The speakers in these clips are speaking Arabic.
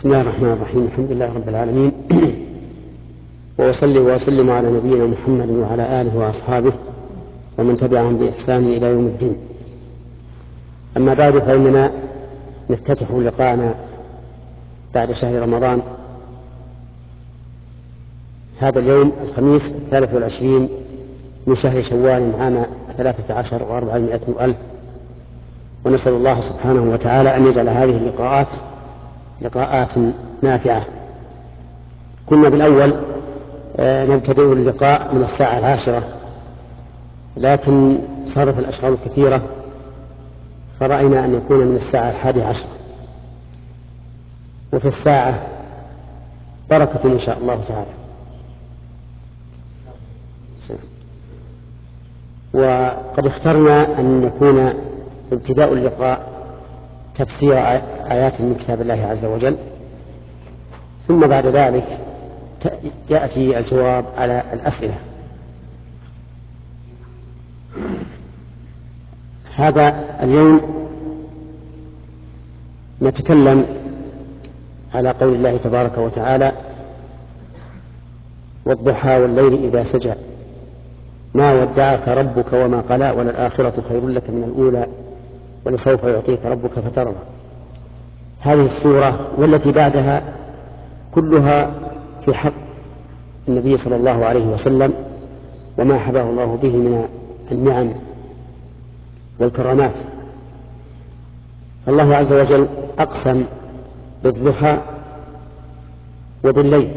بسم الله الرحمن الرحيم. الحمد لله رب العالمين وأصلي وأسلم على نبينا محمد وعلى آله وأصحابه ومن تبعهم بإحسان إلى يوم الدين. أما بعد، فإننا نفتتح لقاءنا بعد شهر رمضان هذا اليوم الخميس 23 من شهر شوال عام 13 و400 ألف، ونسأل الله سبحانه وتعالى أن يجعل هذه اللقاءات لقاءات نافعة. كنا بالأول نبتدئ اللقاء من الساعة 10، لكن صارت الأشغال كثيرة فرأينا أن يكون من الساعة 11، وفي الساعة بركة إن شاء الله تعالى. وقد اخترنا أن يكون ابتداء اللقاء تفسير آيات من كتاب الله عز وجل، ثم بعد ذلك يأتي الجواب على الأسئلة. هذا اليوم نتكلم على قول الله تبارك وتعالى: والضحى والليل إذا سجى ما ودعك ربك وما قلى وللآخرة خير لك من الأولى ولسوف يعطيك ربك فترضى. هذه السورة والتي بعدها كلها في حق النبي صلى الله عليه وسلم وما حباه الله به من النعم والكرامات. الله عز وجل أقسم بالضحى وبالليل.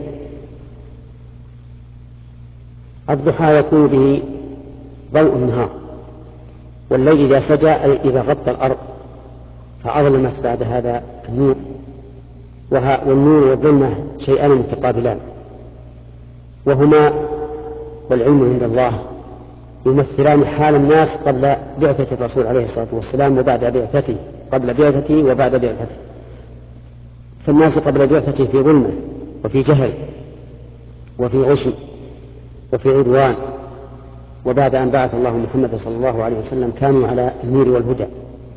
الضحى يكون به ضوء النهار، والليل إذا سجى أي إذا غطى الأرض فأظلمت بعد هذا النور، والنور والظلمة شيئان متقابلان، وهما والعلم عند الله يمثلان حال الناس قبل بعثة الرسول عليه الصلاة والسلام وبعد بعثته، قبل بعثته وبعد بعثته. فالناس قبل بعثته في ظلمة وفي جهل وفي غش وفي عدوان، وبعد أن بعث الله محمد صلى الله عليه وسلم كانوا على النور والهدى.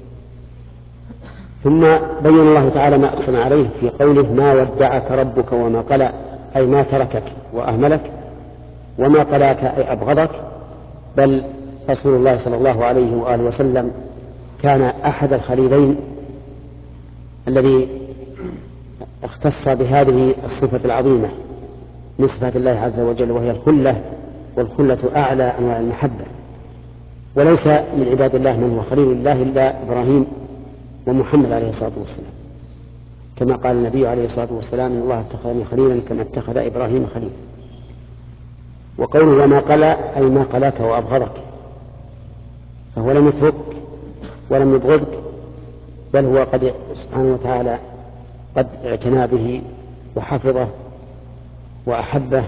ثم بين الله تعالى ما أقسم عليه في قوله: ما ودعك ربك وما قلى، أي ما تركك وأهملك، وما قلاك أي أبغضك، بل رسول الله صلى الله عليه وآله وسلم كان أحد الخليلين الذي اختص بهذه الصفة العظيمة من صفات الله عز وجل، وهي الخلة، والخلة أعلى أنواع المحبة. وليس من عباد الله من هو خليل الله إلا إبراهيم ومحمد عليه الصلاة والسلام، كما قال النبي عليه الصلاة والسلام: إن الله اتخذني خليلا كما اتخذ إبراهيم خليلا. وقوله وما قلى أي ما قلاك وأبغضك، فهو لم يترك ولم يبغضك، بل هو قد سبحانه وتعالى قد اعتنى به وحفظه وأحبه.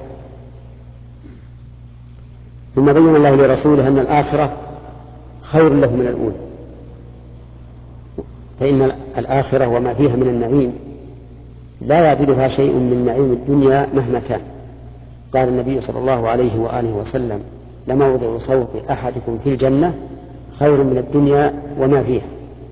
ثم بين الله لرسوله أن الآخرة خير له من الأولى، فإن الآخرة وما فيها من النعيم لا يعدلها شيء من نعيم الدنيا مهما كان. قال النبي صلى الله عليه وآله وسلم: لموضع صوت أحدكم في الجنة خير من الدنيا وما فيها.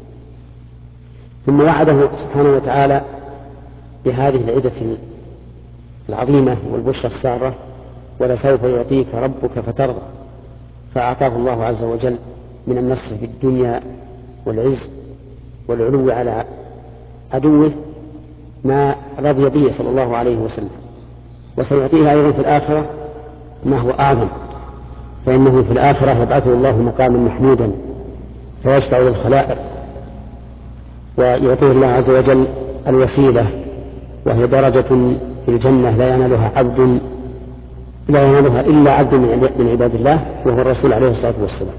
ثم وعده سبحانه وتعالى بهذه العدة العظيمة والبشرى السارة: ولسوف يعطيك ربك فترضى. فأعطاه الله عز وجل من النصر في الدنيا والعز والعلو على عدوه ما رضي به صلى الله عليه وسلم، وسيعطيه أيضا في الآخرة ما هو أعظم، فإنه في الآخرة يبعثه الله مقاما محمودا فيشفع للخلائق، ويعطيه الله عز وجل الوسيلة، وهي درجة في الجنة لا ينالها إلا عبد من عباد الله، وهو الرسول عليه الصلاة والسلام.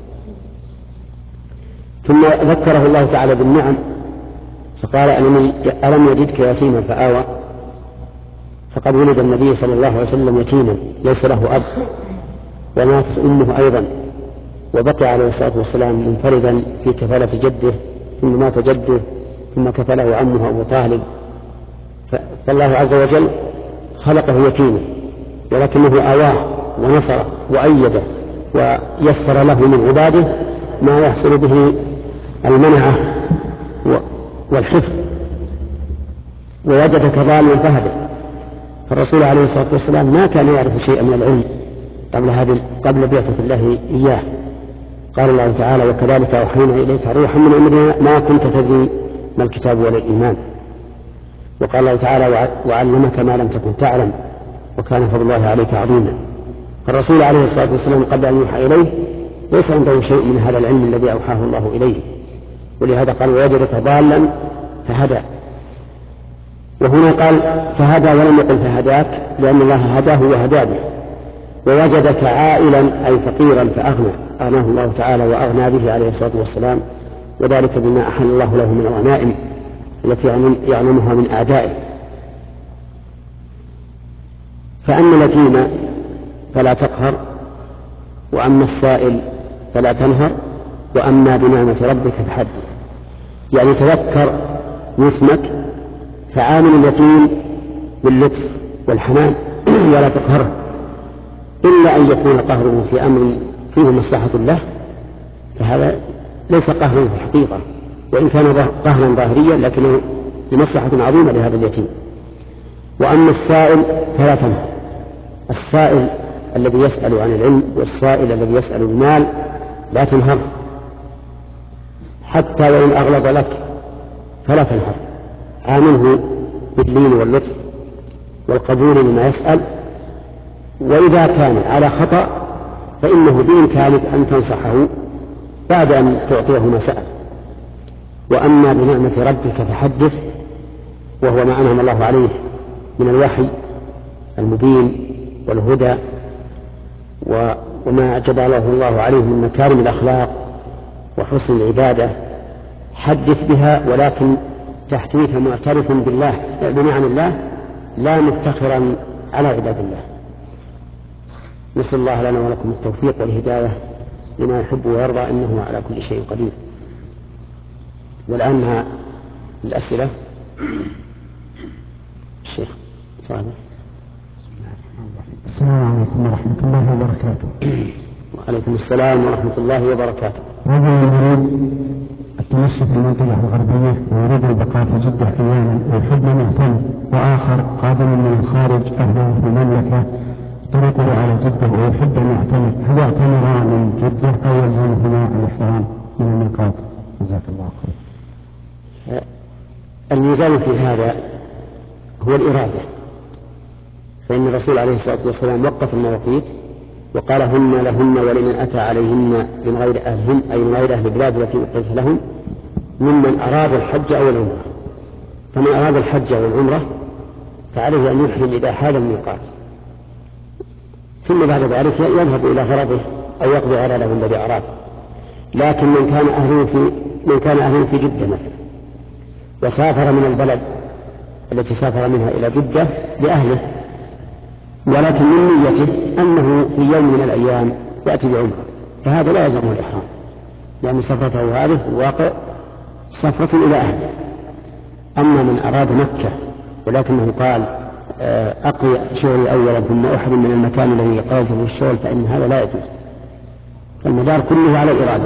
ثم ذكره الله تعالى بالنعم فقال: ألم يجدك يتيما فآوى. فقد ولد النبي صلى الله عليه وسلم يتيما ليس له أب، ومات أمه أيضا، وبقي عليه الصلاة والسلام منفردا في كفالة جده، ثم مات جده، ثم كفله عمه أبو طالب. فالله عز وجل خلقه يتيما، ولكنه آواه ونصره وأيده ويسر له من عباده ما يحصل به المنعة والحفظ. ووجدك ضالا فهدى. فالرسول عليه الصلاة والسلام ما كان يعرف شيئا من العلم قبل بعثة الله إياه. قال الله تعالى: وكذلك أوحينا إليك روحا من أمرنا ما كنت تدري ما الكتاب ولا الإيمان. وقال الله تعالى: وعلمك ما لم تكن تعلم وكان فضل الله عليك عظيما. فالرسول عليه الصلاة والسلام قبل أن يوحى إليه ليس عنده شيء من هذا العلم الذي أوحاه الله إليه، ولهذا قال: ووجدك ضالا فهدى. وهنا قال فهدى ولم يقل فهداك، لأن الله هداه وهدى به. ووجدك عائلا أي فقيرا فأغنى، أغناه الله تعالى وأغنى به عليه الصلاة والسلام، وذلك بما أحل الله له من الغنائم التي يعلمها من أعدائه. فأما اليتيم فلا تقهر، وأما السائل فلا تنهر، وأما بنعمة ربك فحدث. يعني تذكر يتمك، فعامل اليتيم باللطف والحنان ولا تقهره، إلا أن يكون قهره في أمر فيه مصلحة له، فهذا ليس قهرا في الحقيقة، وإن كان قهرا ظاهريا لكنه لمصلحة عظيمة لهذا اليتيم. وأما السائل فلا تنهر. السائل الذي يسأل عن العلم والسائل الذي يسأل المال لا تنهره، حتى وإن أغلظ لك فلا تنهر، عامله باللين واللطف والقبول لما يسأل. وإذا كان على خطأ فإنه بإمكانك أن تنصحه بعد أن تعطيه ما سأل. وأما بنعمة ربك فحدث، وهو ما أنعم الله عليه من الوحي المبين والهدى وما جبله الله عليه من مكارم الأخلاق وحسن العبادة، حدث بها، ولكن تحديث معترف بالله بنعم الله لا مفتخرا على عباد الله. نسأل الله لنا ولكم التوفيق والهداية لما يحب ويرضى، إنه على كل شيء قدير. والآن مع الأسئلة. الشيخ صالح. السلام عليكم ورحمة الله وبركاته. وعليكم السلام ورحمة الله وبركاته. رجل يريد التمشي في المنطقة الغربية ويريد البقاء في جدة أياما ويحب من يهتم، وآخر قادم من الخارج أهله في المملكة طريقه على جدة ويحب أن يعتمر، هل يعتمر من جدة أو يلزمهما الإحرام من الميقات؟ جزاك الله خير. الميزان في هذا هو الإرادة، فإن الرسول عليه الصلاة والسلام وقف المواقيت وقال: هن لهن ولمن أتى عليهن من غير أهلهن، أي من غير أهل البلاد التي أقيمت لهم، ممن أراد الحج أو العمرة. فمن أراد الحج أو العمرة فعليه أن يحرم إذا حال الميقات، ثم بعد ذلك يذهب إلى غرضه أو يقضي غرضه الذي أراد. لكن من كان أهله في جدة مثلا وسافر من البلد التي سافر منها إلى جدة لأهله، ولكن من نيته أنه في يوم من الأيام يأتي بعمرة، فهذا لا يلزمه الإحرام، لأن سفرته هذه واقع سفرة إلى أهله. أما من أراد مكة ولكنه قال أقضي شغلي أولا ثم أحرم من المكان الذي قضيته في الشغل، فإن هذا لا يجوز. فالمدار كله على الإرادة.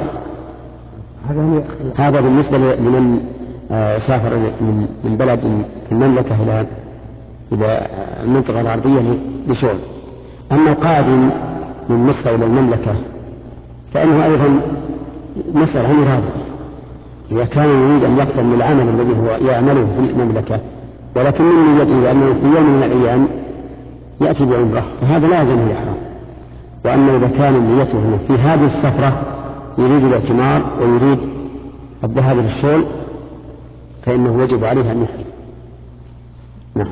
هذا بالنسبة لمن سافر من بلد في المملكة إلى المنطقة الغربية لشغل. أما القادم من مصر إلى المملكة فإنه أيضا مسألة عن إرادة. إذا كان يريد أن يقدم من العمل الذي هو يعمله في المملكة ولكن من نيته أنه في يوم من الأيام يأتي بعمرة فهذا لا يلزمه الإحرام. وأما إذا كان نيته في هذه السفرة يريد الاعتمار ويريد الذهاب للشغل فإنه يجب عليه أن يحرم. نعم.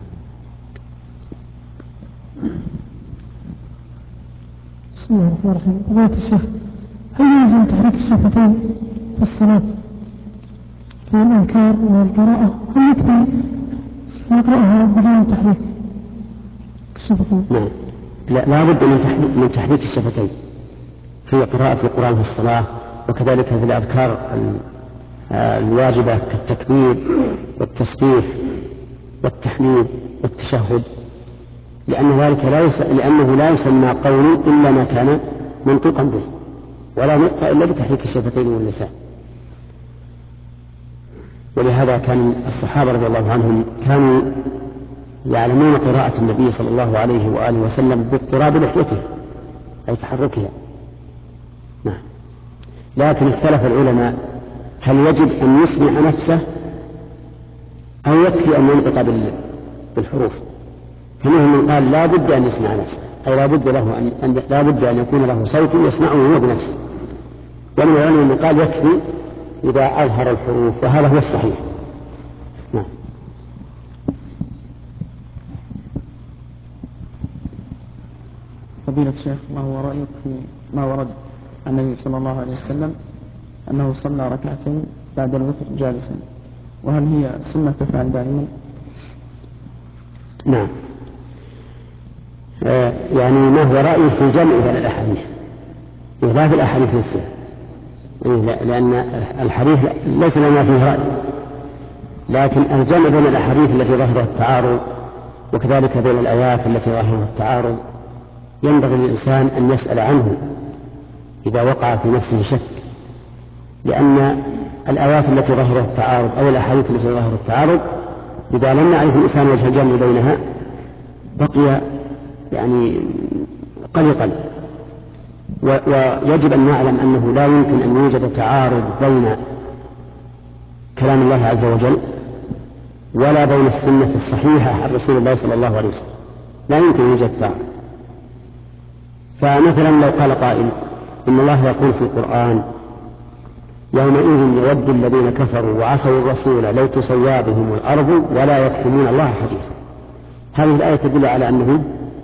بسم الله الرحمن الرحيم. فضيلة الشيخ، هل يلزم تحريك الشفتين في الصلاة في الأذكار والقراءة، هل يكفي نقرأها بدون تحريك الشفتين؟ نعم، لا بد من تحريك الشفتين في قراءة القرآن في الصلاة، وكذلك في الأذكار الواجبة كالتكبير والتسبيح والتحميد والتشهد، لأنه لا يسمى قول إلا ما كان منطوقا به، ولا نطق إلا بتحريك الشفتين واللسان. ولهذا كان الصحابة رضي الله عنهم كانوا يعلمون قراءة النبي صلى الله عليه وآله وسلم باضطراب لحيته أي تحركها. نعم. لكن اختلف العلماء هل يجب أن يسمع نفسه أو يكفي أن ينطق بالحروف؟ فمنهم من قال لا بد أن يسمع نفسه، أي لا بد أن يكون له صوت يسمعه هو بنفسه. ومن العلماء من قال يكفي إذا أظهر الحروف، وهذا هو الصحيح. نعم. فضيلة الشيخ، ما هو رأيك في ما ورد عن النبي صلى الله عليه وسلم أنه صلى ركعتين بعد الوتر جالسا، وهل هي سنة تفعل دائما؟ نعم. يعني ما هو رأيي في جمع بين الأحاديث، لا في الأحاديث نفسها، لأن الحديث ليس لنا فيه رأي، لكن الجمع بين الأحاديث التي ظهرها التعارض وكذلك بين الآيات التي ظهرها التعارض ينبغي للإنسان أن يسأل عنه إذا وقع في نفسه شك، لأن الآيات التي ظهرها التعارض أو الأحاديث التي ظهرها التعارض إذا لم يعرف الإنسان وجه الجمع بينها بقي يعني قلقا. ويجب أن نعلم أنه لا يمكن أن يوجد تعارض بين كلام الله عز وجل ولا بين السنة الصحيحة عن رسول الله صلى الله عليه وسلم، لا يمكن أن يوجد تعارض. فمثلا لو قال قائل إن الله يقول في القرآن يومئذ يود الذين كفروا وعصوا الرسول لو تسوى بهم الأرض ولا يكتمون الله حديثا، هذه الآية تدل على أنه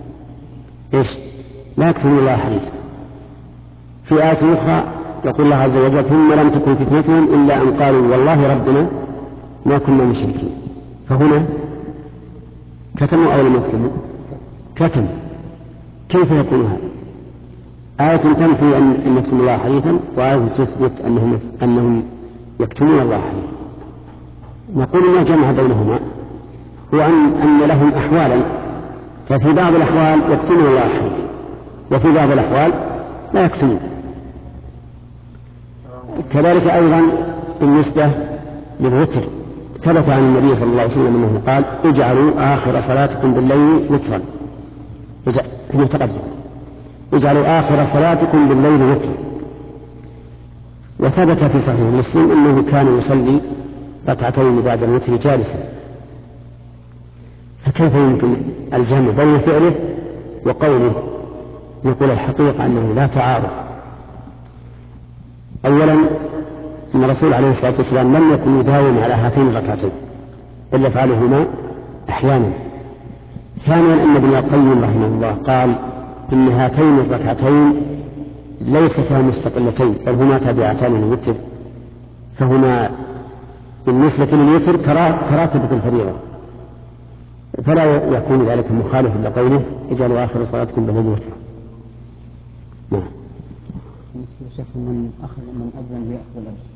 لا يكتمون الله حديثا. في آية أخرى يقول الله عز وجل ثم لم تكن فتنتهم إلا أن قالوا والله ربنا ما كنا مشركين، فهنا كتموا أو لم يكتموا؟ كتموا. كيف يكون هذا؟ آية تنفي أن يكتموا الله حديثا، وآية تثبت أنهم يكتمون الله حديثا. نقول ما جمع بينهما هو أن لهم أحوالا، ففي بعض الأحوال يكتمون الله حديثا وفي بعض الأحوال لا يكتمون. كذلك أيضا بالنسبة للوتر ثبت عن النبي صلى الله عليه وسلم أنه قال اجعلوا آخر صلاتكم بالليل وترا، كما تقدم اجعلوا آخر صلاتكم بالليل وترا. وثبت في صحيح مسلم أنه كان يصلي ركعتين بعد الوتر جالسا. فكيف يمكن الجمع بين فعله وقوله؟ نقول الحقيقة أنه لا تعارض. أولا أن الرسول عليه الصلاة والسلام لم يكن يداوم على هاتين الركعتين بل يفعلهما أحيانا. ثانيا أن ابن القيم رحمه الله قال إن هاتين الركعتين ليستا مستقلتين بل هما تابعتان للوتر، فهما بالنسبة للوتر كراتبة الفريضة، فلا يكون ذلك مخالفا لقوله اجعلوا آخر صلاتكم بالليل وترا. نعم. من أذن ليأخذ الأجر.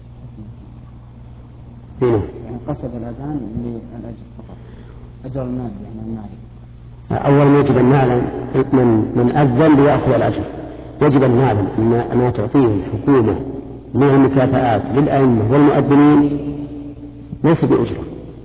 يعني قصد الأذان للأجر فقط، أجر المال يعني المال. أولا يجب أن نعلم من أذن ليأخذ الأجر، يجب أن نعلم أن ما تعطيه الحكومة من المكافآت للأئمة والمؤذنين ليس بأجرة،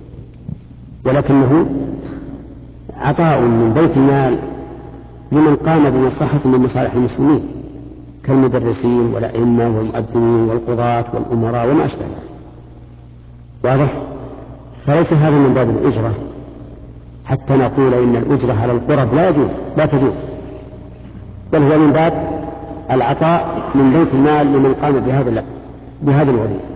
ولكنه عطاء من بيت المال لمن قام بمصلحة من مصالح المسلمين كالمدرسين والأئمة والمؤذنين والقضاة والأمراء وما أشبه ذلك. واضح؟ فليس هذا من باب الأجرة حتى نقول إن الأجرة على القرب لا تجوز، بل هو من باب العطاء من بيت المال لمن قام بهذا الوظيفة.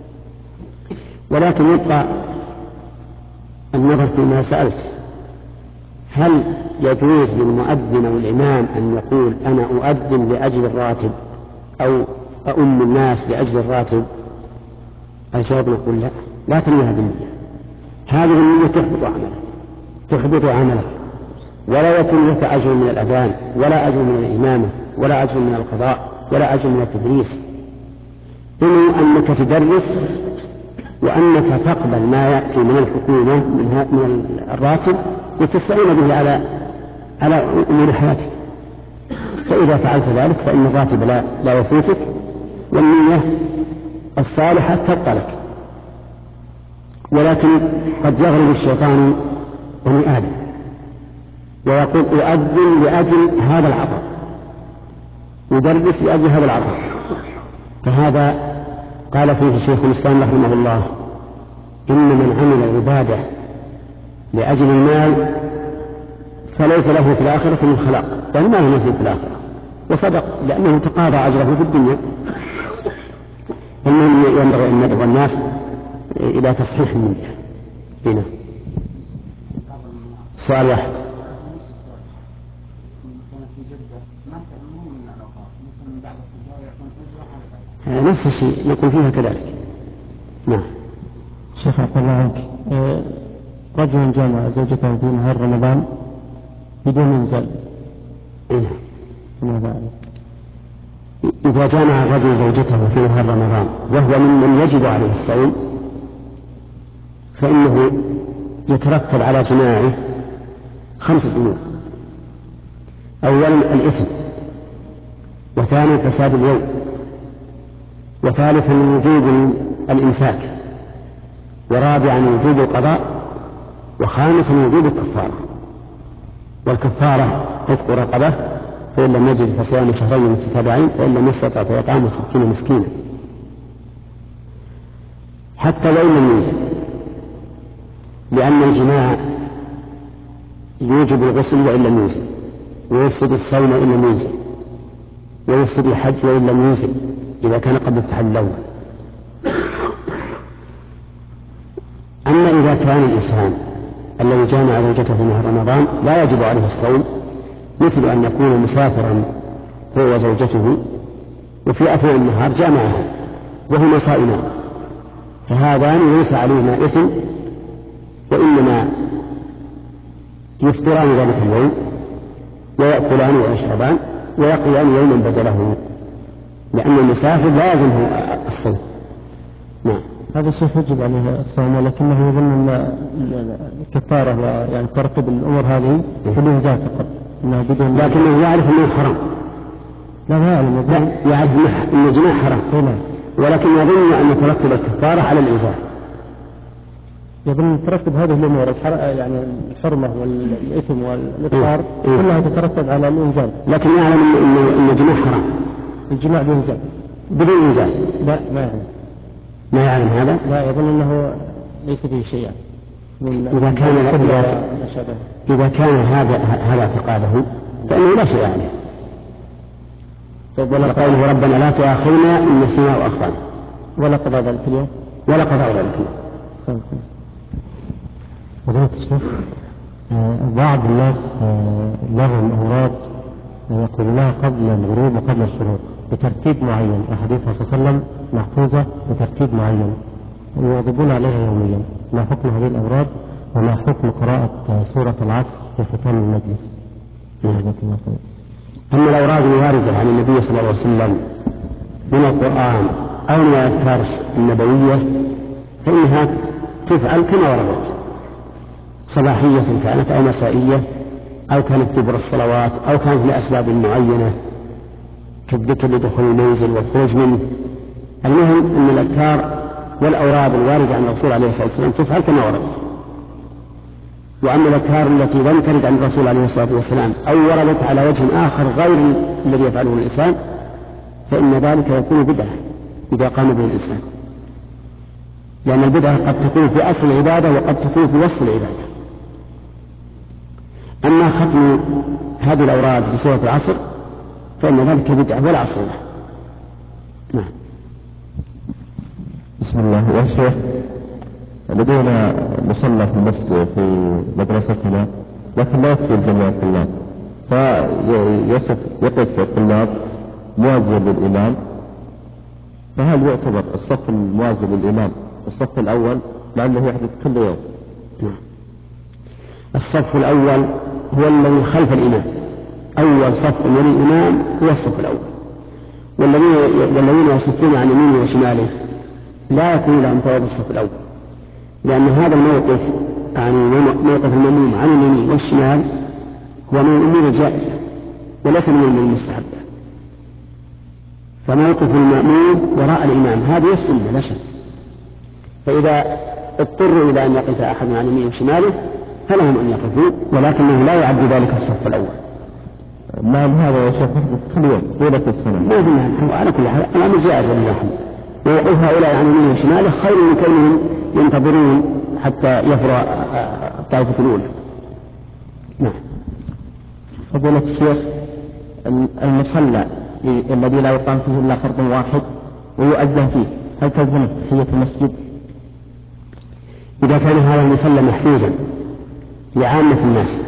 ولكن يبقى النظر فيما سألت، هل يجوز للمؤذن أو الإمام أن يقول أنا أؤذن لأجل الراتب أو أؤم الناس لأجل الراتب؟ الجواب نقول لا تنويها بالنية، هذه النية تحبط عملك ولا يكون لك أجر من الأذان ولا أجر من الإمامة ولا أجر من القضاء ولا أجر من التدريس. إنه أنك تدرس وأنك تقبل ما يأتي من الحكومة من الراتب وتستعين به على أمور حياتك، فإذا فعلت ذلك فإن الراتب لا يفوتك والنية الصالحة تبقى لك. ولكن قد يغلب الشيطان بني آدم ويقول أؤذن لأجل هذا العطاء، يدرس لأجل هذا العطاء، فهذا قال فيه شيخ الإسلام رحمه الله: إن من عمل عبادة لأجل المال فليس له في الآخرة من خلاق، يعني ما له نصيب في الآخرة، وصدق، لأنه تقاضى أجره في الدنيا. المهم ينبغي أن ندعو الناس إلى تصحيح النية. هنا سؤال واحد. نفس الشيء نقول فيها كذلك. نعم. شيخ عفوا الله عنك، رجل جامع زوجته في نهار رمضان بدون إنزال. ماذا عليه؟ إذا جامع الرجل زوجته في نهار رمضان وهو ممن يجب عليه الصوم فإنه يترتب على جماعه 5 أمور: أولا الإثم، وثانيا فساد اليوم، وثالثا وجوب الإمساك، ورابعا وجوب القضاء، وخامسا وجوب الكفارة. والكفارة عتق رقبة، فإن لم يجد فصيام شهرين متتابعين، فإن لم يستطع فإطعام 60 مسكينا. حتى لو لم يوجد، لأن الجماع يوجب الغسل وإن لم يوجد، ويفسد الصوم وإن لم يوجد، ويفسد الحج وإن لم يوجد إذا كان قبل التحلل الأول. أما إذا كان الإنسان الذي جامع زوجته في نهار رمضان لا يجب عليه الصوم، مثل أن يكون مسافرا هو وزوجته وفي أثناء النهار جامعها وهما صائمان، فهذان ليس عليهما إثم، وإنما يفطران ذلك اليوم ويأكلان ويشربان ويقضيان يوما بدله، لأن المسافر لا يلزمه الصوم. نعم. هذا الشيخ يجب عليه الصوم، ولكنه يظن أن الكفارة يعني ترتب الأمور هذه في الإنزال فقط، لكنه يعرف أنه حرام. لا ما يعلم، لا يعرف أن الجماع حرام، ولكن يظن أن ترتب الكفارة على الإنزال. يظن ترتب هذه الأمور يعني الحرمة والإثم والإفطار كلها تترتب على الإنزال، لكن يعلم أن الجماع حرام. الجماع بإنزال بدون إنزال؟ لا ما يعلم. ما يعلم هذا؟ لا، يظن أنه ليس فيه شيء. إذا كان هذا اعتقاده فإنه لا شيء عليه. وقوله ربنا لا تؤاخذنا إن نسينا أو أخطأنا، ولا قضاء ذلك اليوم، ولا قضاء ذلك اليوم. فضيلة الشيخ، بعض الناس لهم أوراد يقولونها قبل الغروب وقبل الشروق بترتيب معين، أحاديث الرسول صلى الله عليه وسلم محفوظة بترتيب معين ويواظبون عليها يوميا. ما حكم هذه الأوراد وما حكم قراءة سورة العصر في ختام المجلس؟ جزاك الله خير. أما الأوراد الواردة عن النبي صلى الله عليه وسلم من القرآن أو من الأذكار النبوية فإنها تفعل كما وردت، صباحية كانت أو مسائية أو كانت دبر الصلوات أو كانت لأسباب معينة كالذكر لدخول المنزل والخروج منه. المهم أن الأذكار والأوراد الواردة عن الرسول عليه الصلاة والسلام تفعل كما وردت. وأما الأذكار التي لم ترد عن الرسول عليه الصلاة والسلام أو وردت على وجه آخر غير الذي يفعله الإنسان فإن ذلك يكون بدعة إذا قام به الإنسان، لأن البدعة قد تكون في أصل العبادة وقد تكون في وصف العبادة. أما ختم هذه الأوراد بسورة العصر فإن ذلك بدعة ولا أصل له. نعم. بسم الله. يا شيخ، لدينا مصلى في المسجد في مدرستنا لكن لا يكفي جميع الطلاب، يقف الطلاب موازيا للإمام، فهل يعتبر الصف الموازي للإمام الصف الأول مع أنه يحدث كل يوم؟ الصف الأول هو الذي خلف الإمام، أول صف من الإمام هو الصف الأول، والذين يصفون عن يمينه وشماله لا يكون لهم فوائد الصف الأول، لأن هذا الموقف يعني موقف المأموم عن اليمين والشمال هو من الأمور الجائزة وليس من الأمور المستحبة. فموقف المأموم وراء الإمام هذه السنة لا شك، فإذا اضطروا إلى أن يقف أحد عن يمينه وشماله فلهم أن يقفوا، ولكنه لا يعد ذلك الصف الأول. ما هذا يا شيخ كل يوم طيلة السنة؟ ما في على كل حال الأمر زائد والله، ووقوف هؤلاء عن يمينه وشماله خير من كونهم ينتظرون حتى يفرغ الطائفة الأولى. نعم. فضيلة الشيخ، المصلى الذي لا يقام فيه إلا فرض واحد ويؤذن فيه هل تلزم تحية المسجد؟ إذا كان هذا المصلى محدودا لعامة الناس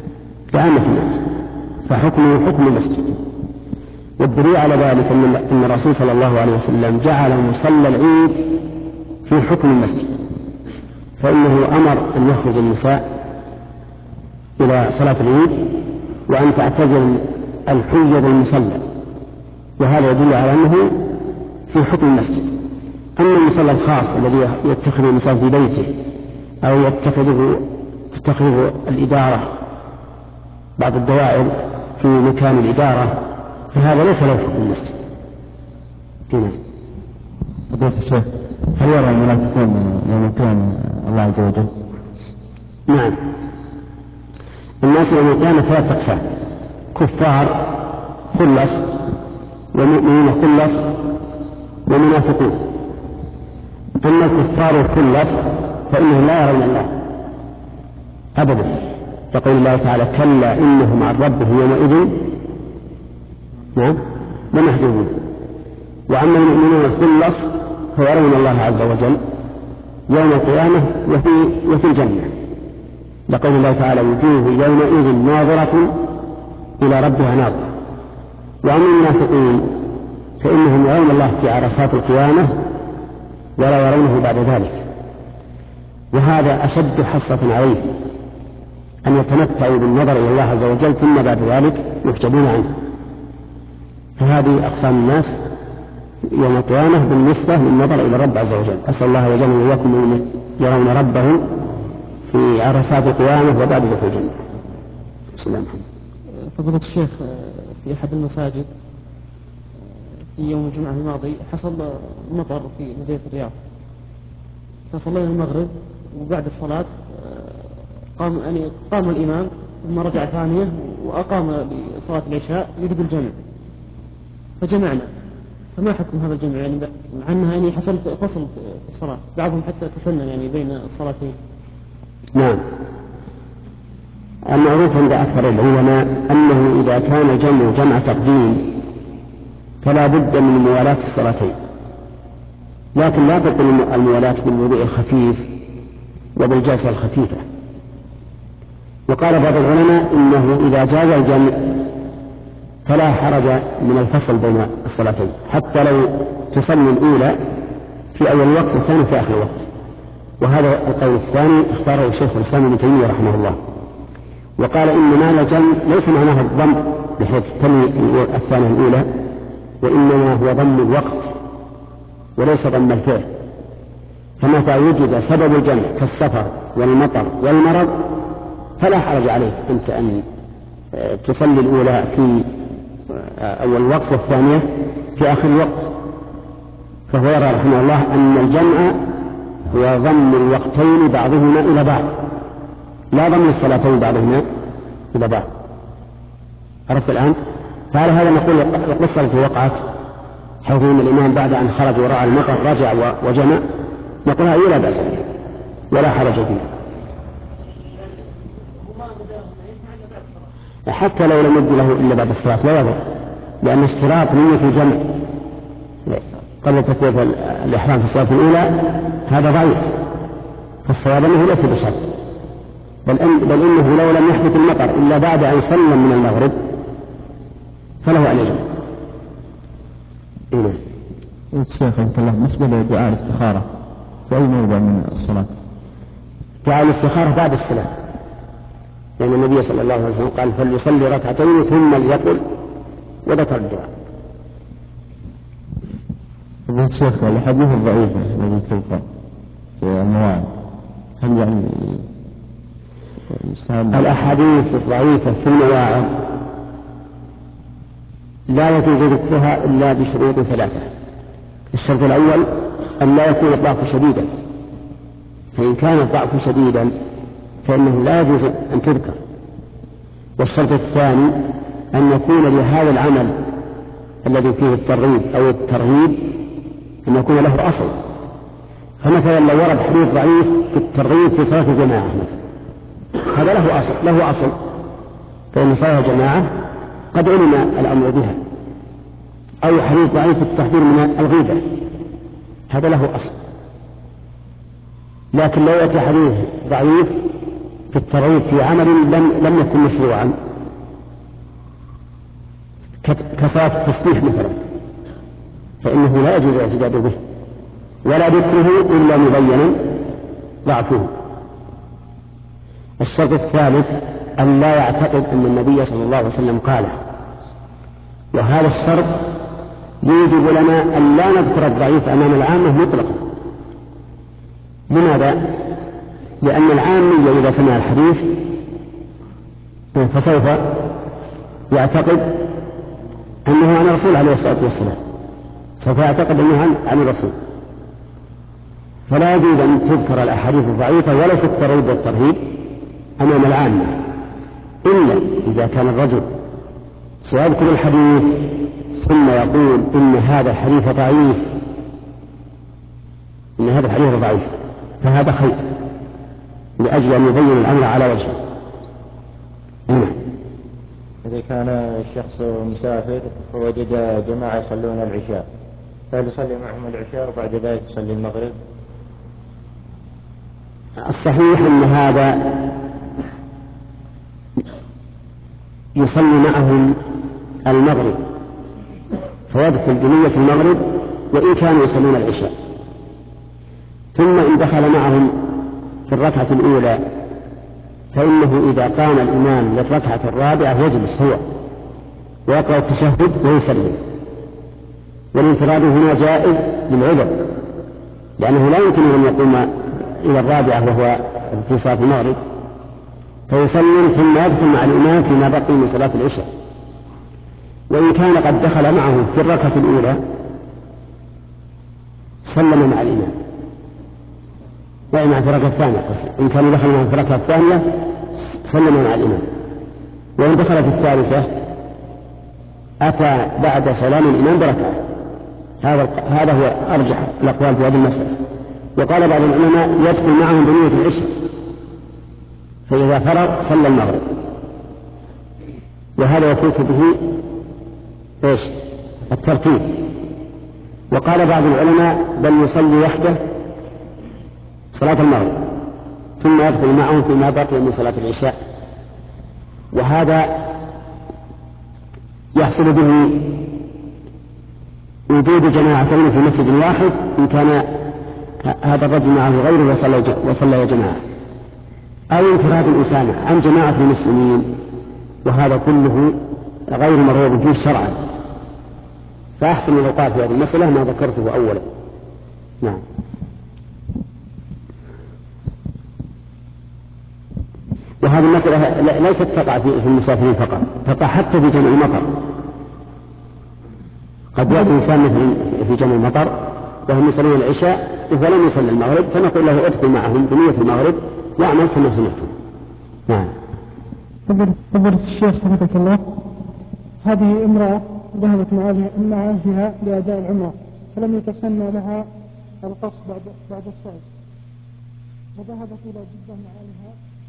فحكمه حكم المسجد، والدليل على ذلك أن الرسول صلى الله عليه وسلم جعل مصلى العيد في حكم المسجد، فإنه أمر أن يخرج النساء إلى صلاة العيد وأن تعتزل الحجة المصلى، وهذا يدل على أنه في حكم المسجد. أما المصلى الخاص الذي يتخذ الإنسان في بيته أو تتخذ الإدارة بعض الدوائر في مكان الإدارة فهذا ليس له حكم المسجد. هنا فضيلة الشيخ، هل يرى المنافقون يوم القيامة الله عز وجل؟ نعم، الناس يوم القيامة ثلاثة أقسام: كفار خلص، ومؤمنين خلص، ومنافقون. أما الكفار الخلص فإنهم لا يرون الله أبدا، يقول الله تعالى: كلا إنهم عن ربهم يومئذ لمحجوبون. وأما المؤمنون الخلص فيرون الله عز وجل يوم القيامة وفي الجنة، يقول الله تعالى: وجوه يومئذ ناظرة إلى ربها ناظرة. وأما المنافقون فإنهم يرون الله في عرصات القيامة ولا يرونه بعد ذلك، وهذا أشد حسرة عليه أن يتمتعوا بالنظر إلى الله عز وجل ثم بعد ذلك يحجبون عنه. فهذه أقسام الناس يوم القيامة بالنسبة للنظر إلى الرب عز وجل. أسأل الله وجل وإياكم يرون ربهم في عرصات القيامة وبعد دخول الجنة. بسم الله. فضيلة الشيخ، في أحد المساجد في يوم الجمعة الماضي حصل مطر في مدينة الرياض، فصلينا المغرب وبعد الصلاة قام الإمام ثم رجع ثانية وأقام لصلاة العشاء يريد الجمع فجمعنا، فما حكم هذا الجمع يعني مع أنها يعني حصل فصل في الصلاة، بعضهم حتى تسنن يعني بين الصلاتين؟ نعم، المعروف عند أكثر العلماء أنه إذا كان جمع تقديم فلا بد من موالاة الصلاتين، لكن لا تكون الموالاة بالوضوء الخفيف وبالجلسة الخفيفة. وقال بعض العلماء إنه إذا جاز الجمع فلا حرج من الفصل بين الصلاتين، حتى لو تصلي الأولى في أول الوقت والثاني في آخر الوقت. وهذا القول الثاني اختاره الشيخ الإسلام ابن تيمية رحمه الله، وقال إن معنى الجمع ليس معناه الضم بحيث تلي الثانية الأولى، وإنما هو ضم الوقت وليس ضم الفعل. فمتى وجد سبب الجمع كالسفر والمطر والمرض فلا حرج عليك أنت أن تصلي الأولى في أول الوقت والثانية في آخر الوقت. فهو يرى رحمه الله أن الجمع هو ضم الوقتين بعضهما إلى بعض، لا ضم الصلاتين بعضهما إلى بعض. عرفت الآن؟ فعلى هذا نقول القصة التي وقعت حيث أن الإمام بعد أن خرج ورأى المطر رجع وجمع، نقول هذه لا بأس بها ولا حرج فيها، حتى لو لم يبدو له إلا بعد الصلاة لا يضر، لأن اشتراط نية الجمع قبل تكبيرة الإحرام في الصلاة الأولى هذا ضعيف، فالصواب أنه ليس بشرط، بل إنه لو لم يحدث المطر إلا بعد أن سلم من المغرب فله أن يجمع. الشيخ أنت الله بالنسبة لدعاء الاستخارة في أي موضع من الصلاة؟ دعاء الاستخارة بعد الصلاة، لأن النبي صلى الله عليه وسلم قال: فليصلي ركعتين ثم ليقل، وذكر الدعاء. الشيخ الحديث الضعيف الذي تلقى في المواعظ هل يعني الأحاديث الضعيفة في المواعظ لا يجوز ذكرها إلا بشروط ثلاثة. الشرط الأول أن لا يكون الضعف شديدا، فإن كان الضعف شديدا فإنه لا يجوز أن تذكر. والشرط الثاني أن يكون لهذا العمل الذي فيه الترغيب أو الترهيب أن يكون له أصل. فمثلا لو ورد حديث ضعيف في الترغيب في صلاة الجماعة هذا له أصل فإن صلاة الجماعة قد علم الأمر بها، أو حديث ضعيف في التحذير من الغيبة هذا له أصل. لكن لو أتى حديث ضعيف في الترغيب في عمل لم يكن مشروعا كصلاة التسبيح مثلا فإنه لا يجوز الاعتداد به ولا ذكره إلا مبينا ضعفه. الشرط الثالث أن لا يعتقد أن النبي صلى الله عليه وسلم قاله، وهذا الشرط يوجب لنا أن لا نذكر الضعيف أمام العامة مطلقا. لماذا؟ لأن العامي إذا سمع الحديث فسوف يعتقد أنه عن الرسول عليه الصلاة والسلام، سوف يعتقد أنه عن الرسول، فلا يجوز أن تذكر الأحاديث الضعيفة ولا في الترغيب والترهيب أمام العامة، إلا إذا كان الرجل سيذكر الحديث ثم يقول إن هذا الحديث ضعيف فهذا خير لأجل أن يبين الأمر على وجهه. إذا كان الشخص مسافر ووجد جماعة يصلون العشاء فهل يصلي معهم العشاء وبعد ذلك يصلي المغرب؟ الصحيح أن هذا يصلي معهم المغرب فيدخل بنية المغرب وإن كانوا يصلون العشاء، ثم إن دخل معهم في الركعة الأولى فإنه إذا قام الإمام للركعة الرابعة يجلس هو ويقرأ التشهد ويسلم، والانفراد هنا جائز للعذر لأنه لا يمكن أن يقوم إلى الرابعة وهو في صلاة المغرب فيسلم ثم يدخل مع الإمام فيما بقي من صلاة العشاء. وإن كان قد دخل معه في الركعة الأولى سلم مع الإمام، وإن في الركعة الثانية إن كان دخل معه في الركعة الثانية سلم مع الإمام، وإن دخل في الثالثة أتى بعد سلام الإمام بركعة. هذا هو أرجح الأقوال في هذه المسألة. وقال بعض العلماء يدخل معهم بنية العشاء فإذا فرغ صلى المغرب، وهذا يفوت به الترتيب. وقال بعض العلماء بل يصلي وحده صلاة المغرب ثم يدخل معهم فيما بقي من صلاة العشاء، وهذا يحصل به وجود جماعتين في مسجد واحد إن كان هذا الرجل معه غيره وصلى جماعة، أو انفراد الإنسان عن جماعة المسلمين، وهذا كله غير مرغوب فيه شرعا. فأحسن الأوقات في هذه المسألة ما ذكرته أولا. نعم. وهذه المسألة ليست تقع في المسافرين فقط، تقع حتى في جمع المطر. قد يأتي إنسان مثل في جمع المطر وهم يصلون العشاء ولم يصلي المغرب فنقول له ادخل معهم بنية المغرب واعمل كما سمعتم. نعم. فضيلة الشيخ حفظك الله، هذه امرأة ذهبت مع أهلها لأداء العمرة فلم يتسنى لها القصد بعد السعي، فذهبت إلى جدة مع أهلها